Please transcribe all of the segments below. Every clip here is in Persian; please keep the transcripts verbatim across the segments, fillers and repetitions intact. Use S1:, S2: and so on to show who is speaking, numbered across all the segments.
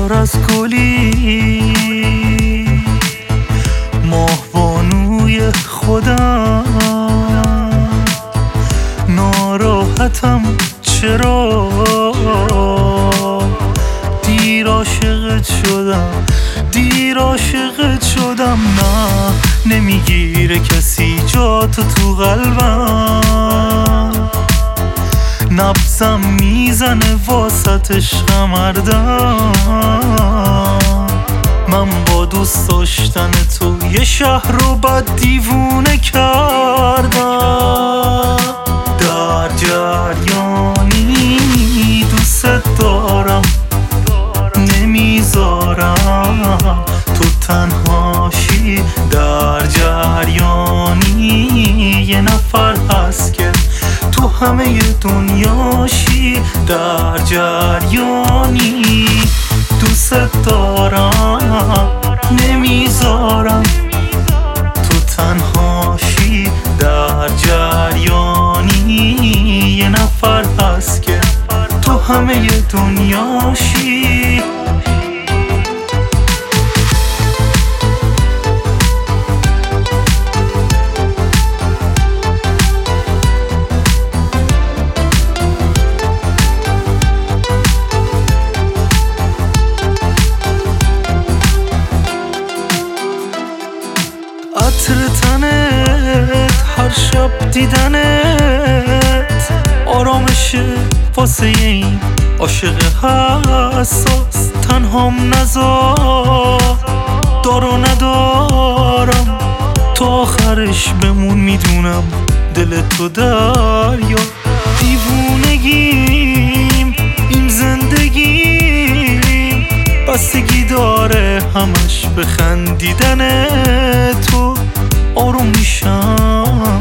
S1: بیدار از گلی ماه‌بانوی خودم، ناراحتم چرا دیر عاشقت شدم، دیر عاشقت شدم. نه نمیگیره کسی جاتو تو قلبم، نبضم میزنه واسط عشقم هردم. من با دوست داشتن تو یه شهر رو بد دیوونه کردم. در جریانی دوست دارم، نمیذارم تو تنهاشی. در جریانی یه نفر هست که تو همه دنیاشی. در جریانی دوست دارم، نمیذارم تو تنهاشی. در جریانی یه نفر هست که تو همه دنیاشی. عطر تنت، هر شب دیدنت آرامشه واسه این عاشق حساس. تنهام نذار، دارو ندارم تا آخرش بمون. میدونم دل تو دریا، دیوونگیم این زندگیم بستگی داره همش به خندیدن تو. آروم میشم،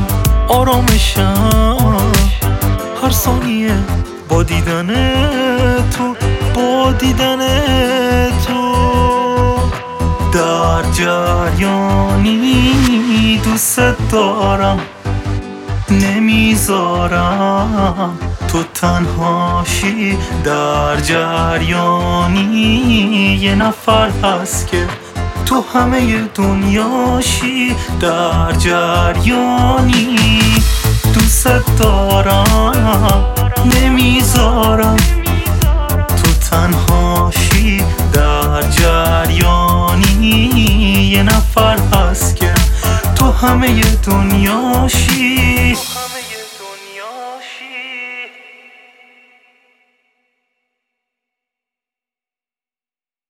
S1: آرامشم هر ثانیه با دیدن تو، با دیدن تو. در جریانی دوست دارم، نمیذارم تو تنهاشی. در جریانی یه نفر هست که تو همه دنیاشی. در جریانی دوست دارم، نمیذارم تو تنهاشی. در جریانی یه نفر هست که تو همه دنیاشی.